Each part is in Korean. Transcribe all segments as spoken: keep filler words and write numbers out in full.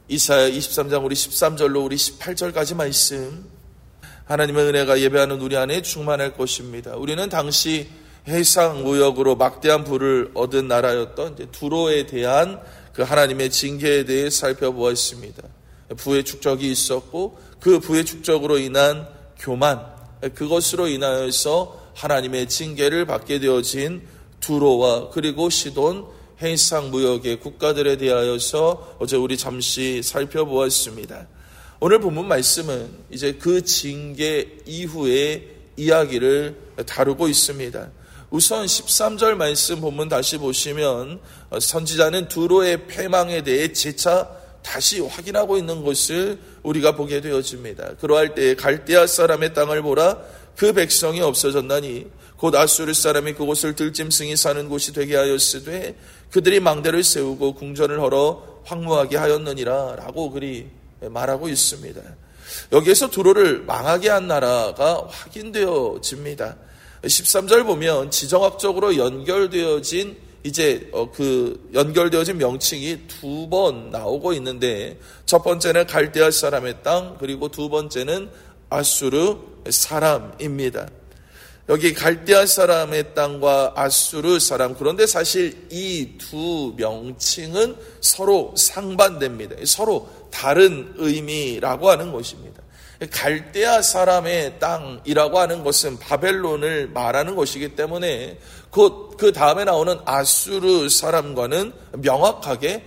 이사야 이십삼 장 우리 십삼 절로 우리 십팔 절까지 말씀, 하나님의 은혜가 예배하는 우리 안에 충만할 것입니다. 우리는 당시 해상 무역으로 막대한 부를 얻은 나라였던 이제 두로에 대한 그 하나님의 징계에 대해 살펴보았습니다. 부의 축적이 있었고 그 부의 축적으로 인한 교만, 그것으로 인하여서 하나님의 징계를 받게 되어진 두로와 그리고 시돈 해상 무역의 국가들에 대하여서 어제 우리 잠시 살펴보았습니다. 오늘 본문 말씀은 이제 그 징계 이후의 이야기를 다루고 있습니다. 우선 십삼 절 말씀 본문 다시 보시면 선지자는 두로의 패망에 대해 재차 다시 확인하고 있는 것을 우리가 보게 되어집니다. 그러할 때에 갈대아 사람의 땅을 보라, 그 백성이 없어졌나니 곧 아수르 사람이 그곳을 들짐승이 사는 곳이 되게 하였으되 그들이 망대를 세우고 궁전을 헐어 황무하게 하였느니라 라고 그리 말하고 있습니다. 여기에서 두로를 망하게 한 나라가 확인되어집니다. 십삼 절 보면 지정학적으로 연결되어진 이제 그 연결되어진 명칭이 두 번 나오고 있는데, 첫 번째는 갈대아 사람의 땅, 그리고 두 번째는 아수르 사람입니다. 여기 갈대아 사람의 땅과 아수르 사람, 그런데 사실 이 두 명칭은 서로 상반됩니다. 서로 다른 의미라고 하는 것입니다. 갈대아 사람의 땅이라고 하는 것은 바벨론을 말하는 것이기 때문에 곧 그 다음에 나오는 아수르 사람과는 명확하게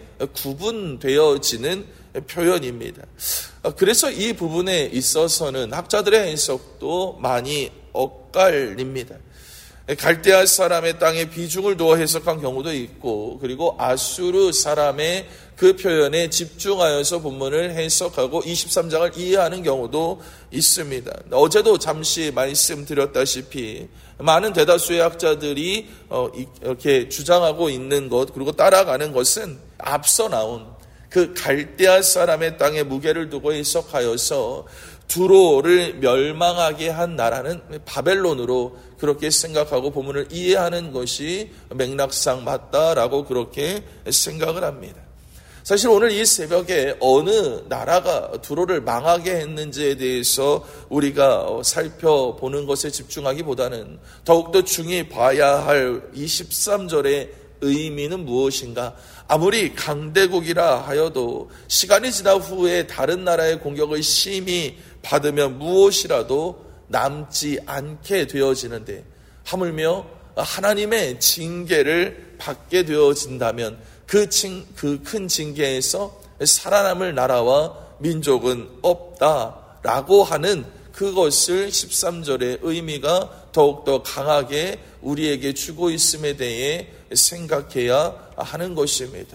구분되어지는 표현입니다. 그래서 이 부분에 있어서는 학자들의 해석도 많이 엇갈립니다. 갈대아 사람의 땅에 비중을 두어 해석한 경우도 있고, 그리고 아수르 사람의 그 표현에 집중하여서 본문을 해석하고 이십삼 장을 이해하는 경우도 있습니다. 어제도 잠시 말씀드렸다시피 많은 대다수의 학자들이 이렇게 주장하고 있는 것, 그리고 따라가는 것은 앞서 나온 그 갈대아 사람의 땅에 무게를 두고 해석하여서 두로를 멸망하게 한 나라는 바벨론으로 그렇게 생각하고 본문을 이해하는 것이 맥락상 맞다라고 그렇게 생각을 합니다. 사실 오늘 이 새벽에 어느 나라가 두로를 망하게 했는지에 대해서 우리가 살펴보는 것에 집중하기보다는 더욱더 중히 봐야 할 이십삼 절의 의미는 무엇인가? 아무리 강대국이라 하여도 시간이 지난 후에 다른 나라의 공격을 심히 받으면 무엇이라도 남지 않게 되어지는데, 하물며 하나님의 징계를 받게 되어진다면 그 큰 징계에서 살아남을 나라와 민족은 없다라고 하는 그것을 십삼 절의 의미가 더욱더 강하게 우리에게 주고 있음에 대해 생각해야 하는 것입니다.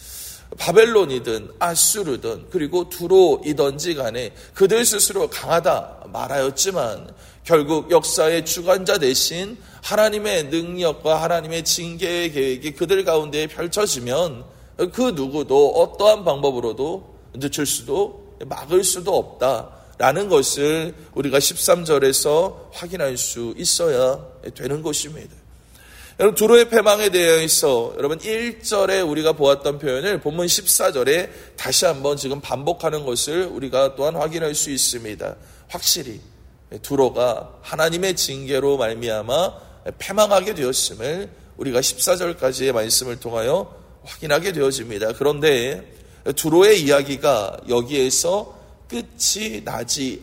바벨론이든 아수르든 그리고 두로이든지 간에 그들 스스로 강하다 말하였지만 결국 역사의 주관자 대신 하나님의 능력과 하나님의 징계의 계획이 그들 가운데 펼쳐지면 그 누구도 어떠한 방법으로도 늦출 수도 막을 수도 없다라는 것을 우리가 십삼 절에서 확인할 수 있어야 되는 것입니다. 여러분, 두로의 패망에 대해서 여러분 일 절에 우리가 보았던 표현을 본문 십사 절에 다시 한번 지금 반복하는 것을 우리가 또한 확인할 수 있습니다. 확실히 두로가 하나님의 징계로 말미암아 패망하게 되었음을 우리가 십사 절까지의 말씀을 통하여 확인하게 되어집니다. 그런데 두로의 이야기가 여기에서 끝이 나지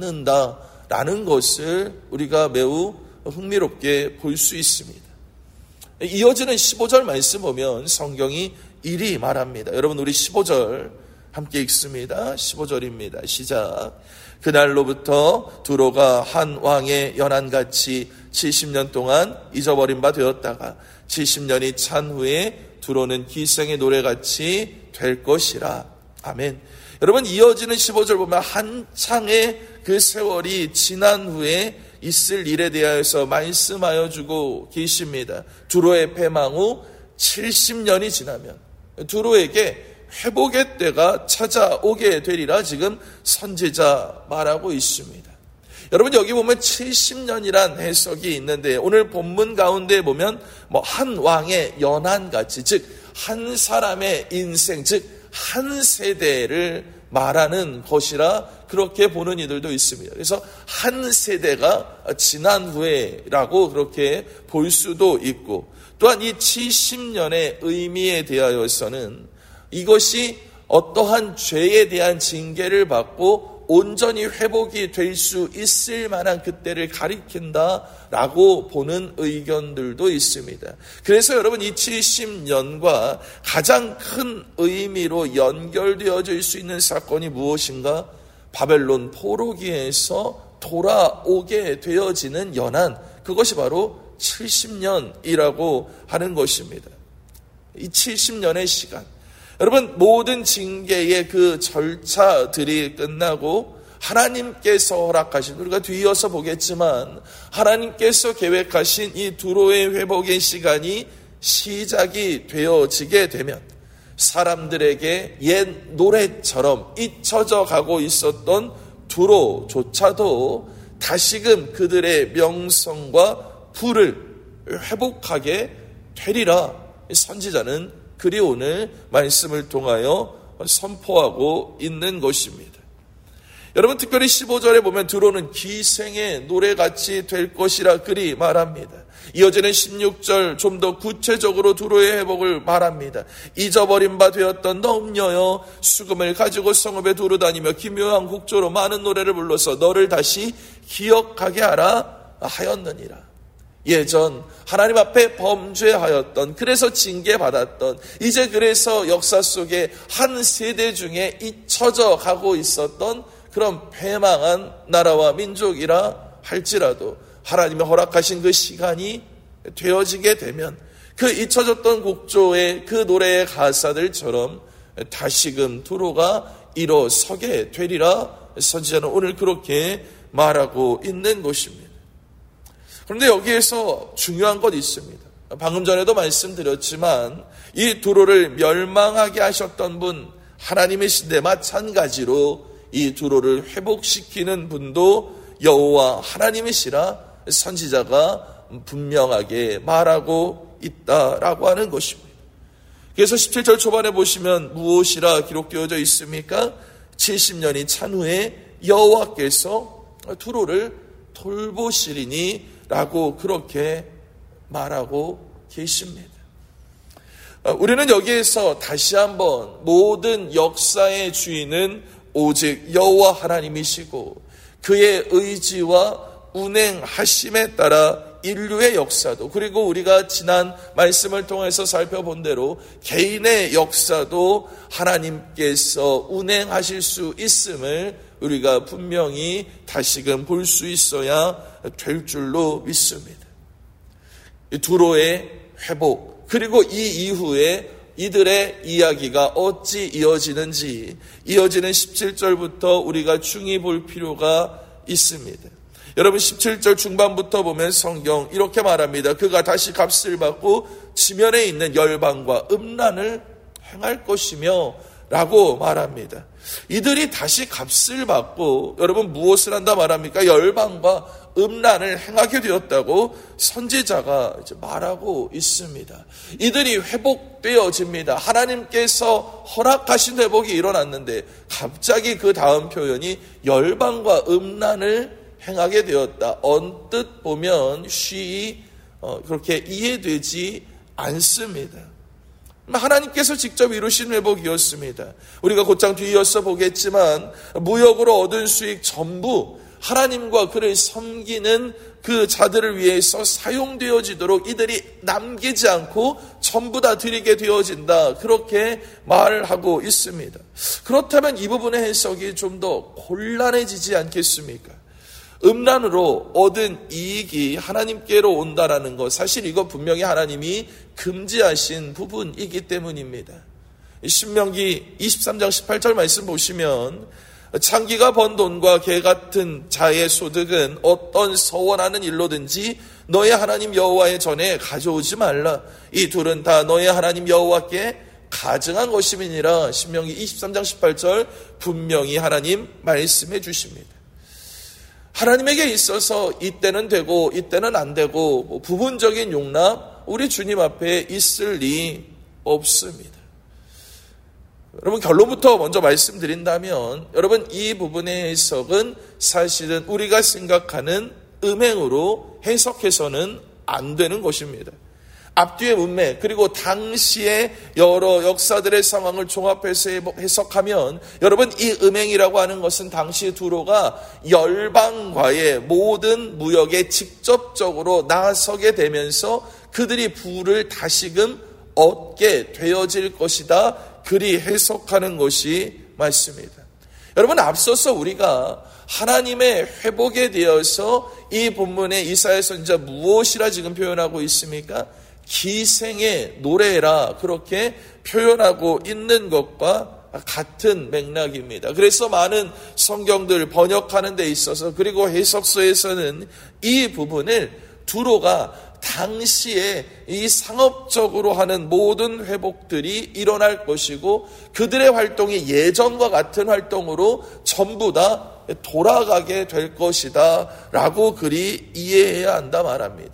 않는다라는 것을 우리가 매우 흥미롭게 볼 수 있습니다. 이어지는 십오 절 말씀 보면 성경이 이리 말합니다. 여러분, 우리 십오 절 함께 읽습니다. 십오 절입니다. 시작. 그날로부터 두로가 한 왕의 연한같이 칠십 년 동안 잊어버린 바 되었다가 칠십 년이 찬 후에 두로는 기생의 노래같이 될 것이라. 아멘. 여러분, 이어지는 십오 절 보면 한창의 그 세월이 지난 후에 있을 일에 대하여서 말씀하여 주고 계십니다. 두로의 패망 후 칠십 년이 지나면 두로에게 회복의 때가 찾아오게 되리라 지금 선지자 말하고 있습니다. 여러분, 여기 보면 칠십 년이란 해석이 있는데 오늘 본문 가운데 보면 뭐 한 왕의 연한같이, 즉 한 사람의 인생, 즉 한 세대를 말하는 것이라 그렇게 보는 이들도 있습니다. 그래서 한 세대가 지난 후에라고 그렇게 볼 수도 있고, 또한 이 칠십 년의 의미에 대하여서는 이것이 어떠한 죄에 대한 징계를 받고 온전히 회복이 될 수 있을 만한 그때를 가리킨다라고 보는 의견들도 있습니다. 그래서 여러분, 이 칠십 년과 가장 큰 의미로 연결되어질 수 있는 사건이 무엇인가? 바벨론 포로기에서 돌아오게 되어지는 연한, 그것이 바로 칠십 년이라고 하는 것입니다. 이 칠십 년의 시간, 여러분, 모든 징계의 그 절차들이 끝나고 하나님께서 허락하신, 우리가 뒤이어서 보겠지만 하나님께서 계획하신 이 두로의 회복의 시간이 시작이 되어지게 되면 사람들에게 옛 노래처럼 잊혀져 가고 있었던 두로조차도 다시금 그들의 명성과 부를 회복하게 되리라. 선지자는 그리 오늘 말씀을 통하여 선포하고 있는 것입니다. 여러분, 특별히 십오 절에 보면 두로는 기생의 노래같이 될 것이라 그리 말합니다. 이어지는 십육 절 좀 더 구체적으로 두로의 회복을 말합니다. 잊어버린 바 되었던 너음녀여, 수금을 가지고 성읍에 두루 다니며 기묘한 곡조로 많은 노래를 불러서 너를 다시 기억하게 하라 하였느니라. 예전 하나님 앞에 범죄하였던, 그래서 징계받았던, 이제 그래서 역사 속에 한 세대 중에 잊혀져 가고 있었던 그런 패망한 나라와 민족이라 할지라도 하나님이 허락하신 그 시간이 되어지게 되면 그 잊혀졌던 곡조의 그 노래의 가사들처럼 다시금 두로가 일어서게 되리라. 선지자는 오늘 그렇게 말하고 있는 것입니다. 그런데 여기에서 중요한 것 있습니다. 방금 전에도 말씀드렸지만 이 두로를 멸망하게 하셨던 분 하나님이신데, 마찬가지로 이 두로를 회복시키는 분도 여호와 하나님이시라 선지자가 분명하게 말하고 있다라고 하는 것입니다. 그래서 십칠 절 초반에 보시면 무엇이라 기록되어져 있습니까? 칠십 년이 찬 후에 여호와께서 두로를 돌보시리니 라고 그렇게 말하고 계십니다. 우리는 여기에서 다시 한번 모든 역사의 주인은 오직 여호와 하나님이시고 그의 의지와 운행하심에 따라 인류의 역사도, 그리고 우리가 지난 말씀을 통해서 살펴본 대로 개인의 역사도 하나님께서 운행하실 수 있음을 우리가 분명히 다시금 볼 수 있어야 될 줄로 믿습니다. 두로의 회복, 그리고 이 이후에 이들의 이야기가 어찌 이어지는지 이어지는 십칠 절부터 우리가 중히 볼 필요가 있습니다. 여러분, 십칠 절 중반부터 보면 성경 이렇게 말합니다. 그가 다시 값을 받고 지면에 있는 열방과 음란을 행할 것이며 라고 말합니다. 이들이 다시 값을 받고, 여러분, 무엇을 한다 말합니까? 열방과 음란을 행하게 되었다고 선지자가 이제 말하고 있습니다. 이들이 회복되어집니다. 하나님께서 허락하신 회복이 일어났는데 갑자기 그 다음 표현이 열방과 음란을 행하게 되었다. 언뜻 보면 쉬이 그렇게 이해되지 않습니다. 하나님께서 직접 이루신 회복이었습니다. 우리가 곧장 뒤이어서 보겠지만 무역으로 얻은 수익 전부 하나님과 그를 섬기는 그 자들을 위해서 사용되어지도록 이들이 남기지 않고 전부 다 드리게 되어진다. 그렇게 말을 하고 있습니다. 그렇다면 이 부분의 해석이 좀 더 곤란해지지 않겠습니까? 음란으로 얻은 이익이 하나님께로 온다라는 것, 사실 이거 분명히 하나님이 금지하신 부분이기 때문입니다. 신명기 이십삼 장 십팔 절 말씀 보시면 창기가 번 돈과 개 같은 자의 소득은 어떤 서원하는 일로든지 너의 하나님 여호와의 전에 가져오지 말라. 이 둘은 다 너의 하나님 여호와께 가증한 것임이니라. 신명기 이십삼 장 십팔 절 분명히 하나님 말씀해 주십니다. 하나님에게 있어서 이때는 되고 이때는 안 되고 뭐 부분적인 용납 우리 주님 앞에 있을 리 없습니다. 여러분, 결론부터 먼저 말씀드린다면 여러분, 이 부분의 해석은 사실은 우리가 생각하는 음행으로 해석해서는 안 되는 것입니다. 앞뒤의 문맥 그리고 당시의 여러 역사들의 상황을 종합해서 해석하면 여러분, 이 음행이라고 하는 것은 당시 두로가 열방과의 모든 무역에 직접적으로 나서게 되면서 그들이 부를 다시금 얻게 되어질 것이다, 그리 해석하는 것이 맞습니다. 여러분, 앞서서 우리가 하나님의 회복에 대해서 이 본문의 이사야 선지자 무엇이라 지금 표현하고 있습니까? 기생의 노래라, 그렇게 표현하고 있는 것과 같은 맥락입니다. 그래서 많은 성경들 번역하는 데 있어서 그리고 해석서에서는 이 부분을 두로가 당시에 이 상업적으로 하는 모든 회복들이 일어날 것이고 그들의 활동이 예전과 같은 활동으로 전부 다 돌아가게 될 것이다 라고 그리 이해해야 한다 말합니다.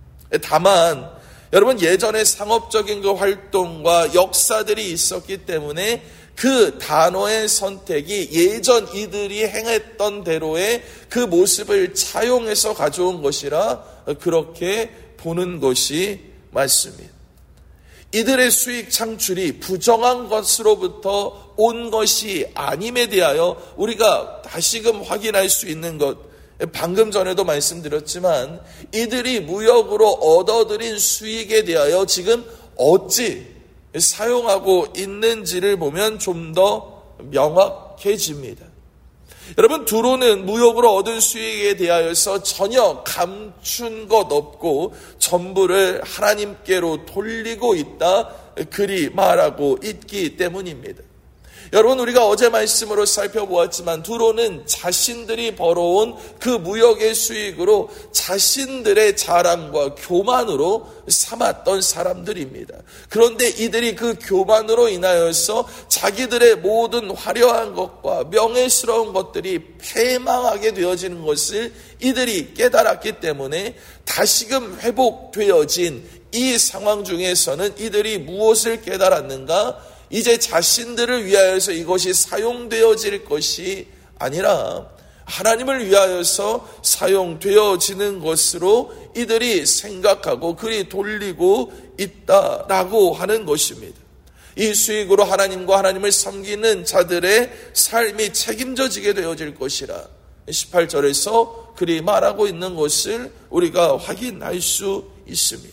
다만 여러분, 예전에 상업적인 그 활동과 역사들이 있었기 때문에 그 단어의 선택이 예전 이들이 행했던 대로의 그 모습을 차용해서 가져온 것이라 그렇게 보는 것이 맞습니다. 이들의 수익 창출이 부정한 것으로부터 온 것이 아님에 대하여 우리가 다시금 확인할 수 있는 것, 방금 전에도 말씀드렸지만 이들이 무역으로 얻어들인 수익에 대하여 지금 어찌 사용하고 있는지를 보면 좀 더 명확해집니다. 여러분, 두로는 무역으로 얻은 수익에 대하여서 전혀 감춘 것 없고 전부를 하나님께로 돌리고 있다, 그리 말하고 있기 때문입니다. 여러분, 우리가 어제 말씀으로 살펴보았지만 두로는 자신들이 벌어온 그 무역의 수익으로 자신들의 자랑과 교만으로 삼았던 사람들입니다. 그런데 이들이 그 교만으로 인하여서 자기들의 모든 화려한 것과 명예스러운 것들이 패망하게 되어지는 것을 이들이 깨달았기 때문에 다시금 회복되어진 이 상황 중에서는 이들이 무엇을 깨달았는가? 이제 자신들을 위하여서 이것이 사용되어질 것이 아니라 하나님을 위하여서 사용되어지는 것으로 이들이 생각하고 그리 돌리고 있다라고 하는 것입니다. 이 수익으로 하나님과 하나님을 섬기는 자들의 삶이 책임져지게 되어질 것이라 십팔 절에서 그리 말하고 있는 것을 우리가 확인할 수 있습니다.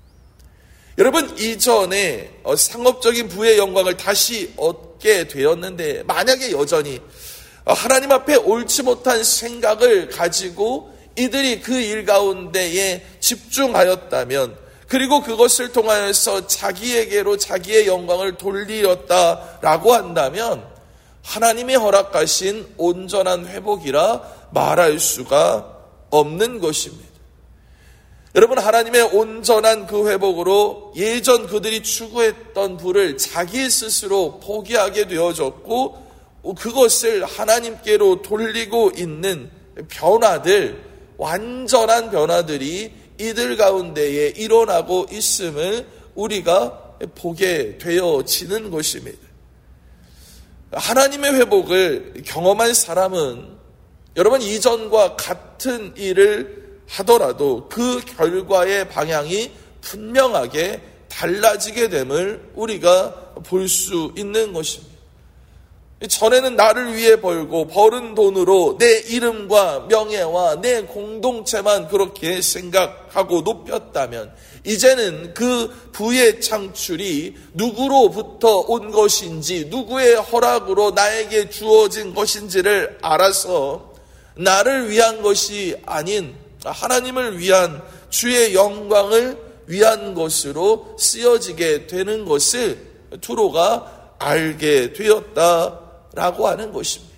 여러분, 이전에 상업적인 부의 영광을 다시 얻게 되었는데 만약에 여전히 하나님 앞에 옳지 못한 생각을 가지고 이들이 그 일 가운데에 집중하였다면, 그리고 그것을 통하여서 자기에게로 자기의 영광을 돌리었다라고 한다면 하나님이 허락하신 온전한 회복이라 말할 수가 없는 것입니다. 여러분, 하나님의 온전한 그 회복으로 예전 그들이 추구했던 부를 자기 스스로 포기하게 되어졌고 그것을 하나님께로 돌리고 있는 변화들, 완전한 변화들이 이들 가운데에 일어나고 있음을 우리가 보게 되어지는 것입니다. 하나님의 회복을 경험한 사람은 여러분, 이전과 같은 일을 하더라도 그 결과의 방향이 분명하게 달라지게 됨을 우리가 볼 수 있는 것입니다. 전에는 나를 위해 벌고 벌은 돈으로 내 이름과 명예와 내 공동체만 그렇게 생각하고 높였다면 이제는 그 부의 창출이 누구로부터 온 것인지, 누구의 허락으로 나에게 주어진 것인지를 알아서 나를 위한 것이 아닌 하나님을 위한, 주의 영광을 위한 것으로 쓰여지게 되는 것을 두로가 알게 되었다라고 하는 것입니다.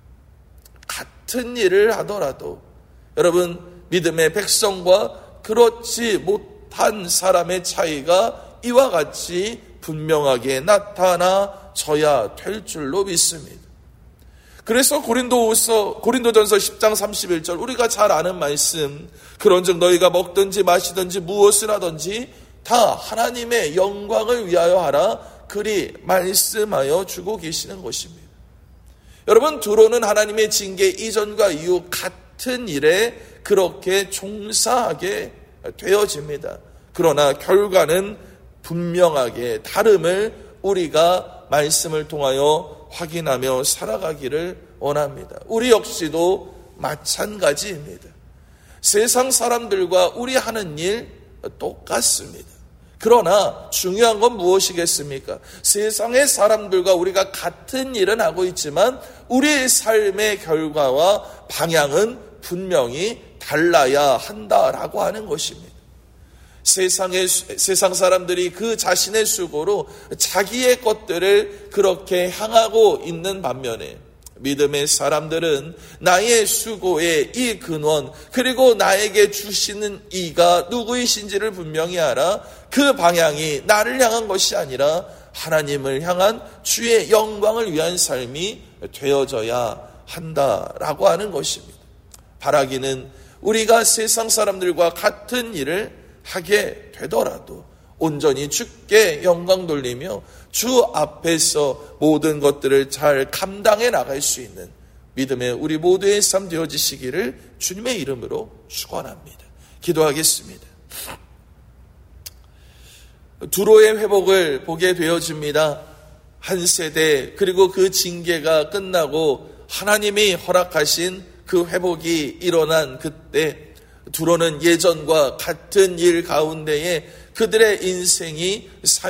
같은 일을 하더라도 여러분, 믿음의 백성과 그렇지 못한 사람의 차이가 이와 같이 분명하게 나타나져야 될 줄로 믿습니다. 그래서 고린도후서 고린도전서 십 장 삼십일 절, 우리가 잘 아는 말씀, 그런즉 너희가 먹든지 마시든지 무엇을 하든지 다 하나님의 영광을 위하여 하라. 그리 말씀하여 주고 계시는 것입니다. 여러분, 두로는 하나님의 징계 이전과 이후 같은 일에 그렇게 종사하게 되어집니다. 그러나 결과는 분명하게 다름을 우리가 말씀을 통하여 확인하며 살아가기를 원합니다. 우리 역시도 마찬가지입니다. 세상 사람들과 우리 하는 일 똑같습니다. 그러나 중요한 건 무엇이겠습니까? 세상의 사람들과 우리가 같은 일은 하고 있지만 우리의 삶의 결과와 방향은 분명히 달라야 한다라고 하는 것입니다. 세상의, 세상 사람들이 그 자신의 수고로 자기의 것들을 그렇게 향하고 있는 반면에 믿음의 사람들은 나의 수고의 이 근원, 그리고 나에게 주시는 이가 누구이신지를 분명히 알아 그 방향이 나를 향한 것이 아니라 하나님을 향한 주의 영광을 위한 삶이 되어져야 한다라고 하는 것입니다. 바라기는 우리가 세상 사람들과 같은 일을 하게 되더라도 온전히 주께 영광 돌리며 주 앞에서 모든 것들을 잘 감당해 나갈 수 있는 믿음의 우리 모두의 삶 되어지시기를 주님의 이름으로 축원합니다. 기도하겠습니다. 두로의 회복을 보게 되어집니다. 한 세대, 그리고 그 징계가 끝나고 하나님이 허락하신 그 회복이 일어난 그때 두로는 예전과 같은 일 가운데에 그들의 인생이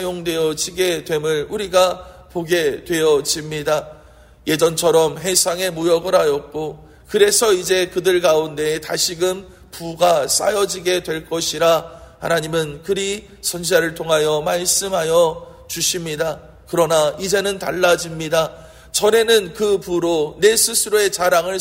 사용되어지게 됨을 우리가 보게 되어집니다. 예전처럼 해상에 무역을 하였고 그래서 이제 그들 가운데에 다시금 부가 쌓여지게 될 것이라 하나님은 그리 선지자를 통하여 말씀하여 주십니다. 그러나 이제는 달라집니다. 전에는 그 부로 내 스스로의 자랑을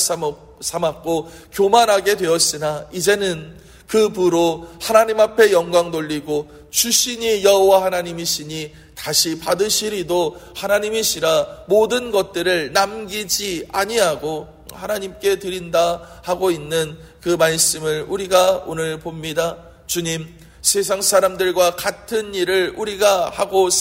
삼았고 교만하게 되었으나 이제는 그 부로 하나님 앞에 영광 돌리고 주신이 여호와 하나님이시니 다시 받으시리도 하나님이시라 모든 것들을 남기지 아니하고 하나님께 드린다 하고 있는 그 말씀을 우리가 오늘 봅니다. 주님, 세상 사람들과 같은 일을 우리가 하고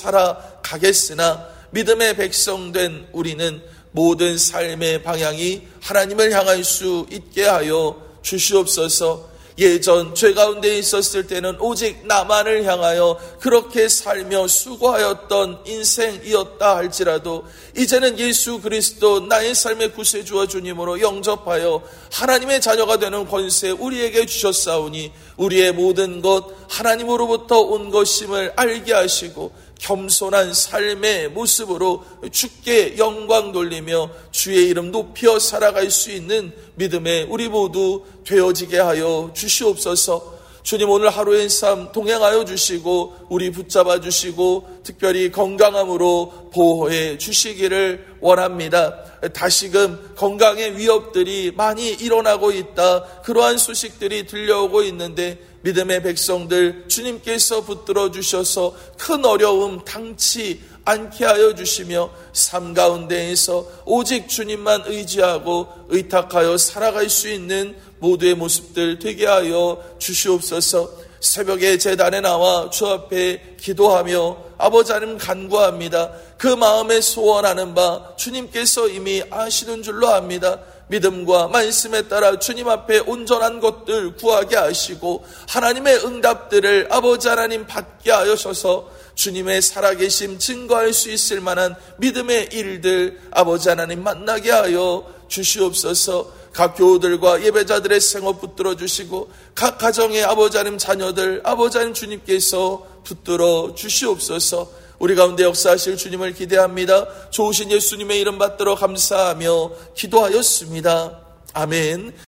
살아가겠으나 믿음의 백성된 우리는 모든 삶의 방향이 하나님을 향할 수 있게 하여 주시옵소서. 예전 죄 가운데 있었을 때는 오직 나만을 향하여 그렇게 살며 수고하였던 인생이었다 할지라도 이제는 예수 그리스도 나의 삶의 구세주와 주님으로 영접하여 하나님의 자녀가 되는 권세 우리에게 주셨사오니 우리의 모든 것 하나님으로부터 온 것임을 알게 하시고 겸손한 삶의 모습으로 주께 영광 돌리며 주의 이름 높여 살아갈 수 있는 믿음에 우리 모두 되어지게 하여 주시옵소서. 주님, 오늘 하루의 삶 동행하여 주시고 우리 붙잡아 주시고 특별히 건강함으로 보호해 주시기를 원합니다. 다시금 건강의 위협들이 많이 일어나고 있다. 그러한 소식들이 들려오고 있는데 믿음의 백성들 주님께서 붙들어 주셔서 큰 어려움 당치 않게 하여 주시며 삶 가운데에서 오직 주님만 의지하고 의탁하여 살아갈 수 있는 모두의 모습들 되게 하여 주시옵소서. 새벽에 제단에 나와 주 앞에 기도하며 아버지 하나님 간구합니다. 그 마음에 소원하는 바 주님께서 이미 아시는 줄로 압니다. 믿음과 말씀에 따라 주님 앞에 온전한 것들 구하게 하시고 하나님의 응답들을 아버지 하나님 받게 하셔서 주님의 살아계심 증거할 수 있을 만한 믿음의 일들 아버지 하나님 만나게 하여 주시옵소서. 각 교우들과 예배자들의 생업 붙들어 주시고 각 가정의 아버지 하나님 자녀들 아버지 하나님 주님께서 붙들어 주시옵소서. 우리 가운데 역사하실 주님을 기대합니다. 좋으신 예수님의 이름 받들어 감사하며 기도하였습니다. 아멘.